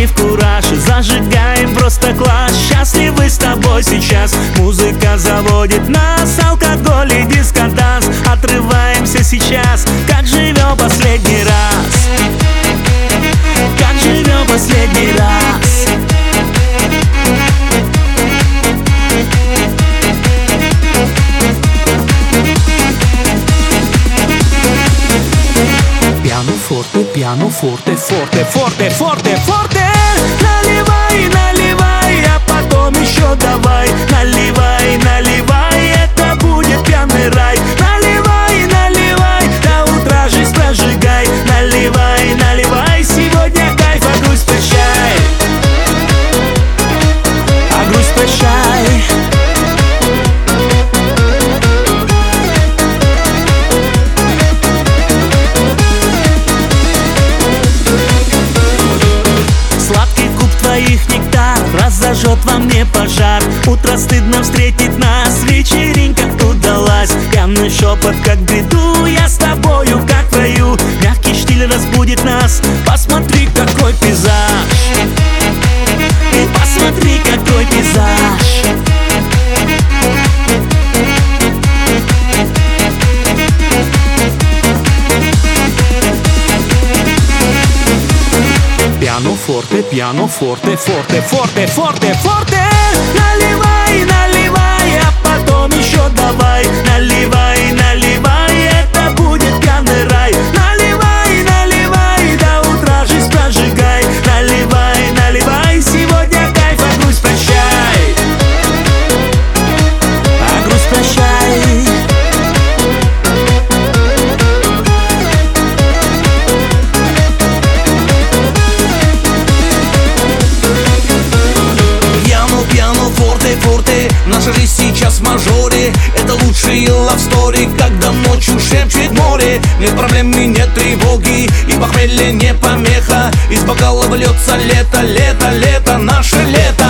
в кураж и зажигаем просто класс. Счастливы с тобой сейчас, музыка заводит нас, алкоголь и дискотанс. Отрываемся сейчас, как живем последний раз, как живем последний раз. Пиано форте, форте, форте, форте, форте. Наливай, наливай, а потом еще давай. Наливай, наливай, это будет пьяный рай. Наливай, наливай, до утра жизнь прожигай. Наливай, наливай, сегодня кайф, а грусть прощай, а грусть прощай. Твоих нектар разожжет во мне пожар. Утро стыдно встретить нас, вечеринка удалась. Пьяный шепот, как в бреду, я с тобою, как в раю. Мягкий штиль разбудит нас, посмотри, какой пейзаж. И посмотри, какой пейзаж. Пиано форте, форте, форте, форте, форте. Наливай, наливай, а потом еще давай. Наливай, наливай, это будет пьяный рай. Наливай, наливай, до утра жизнь прожигай. Наливай, наливай, сегодня кайф, а грусть прощай, а грусть прощай. Форте, наша жизнь сейчас в мажоре. Это лучший love story, когда ночью шепчет море. Нет проблем и нет тревоги, и похмелье не помеха. Из бокала льется лето, лето, лето, наше лето.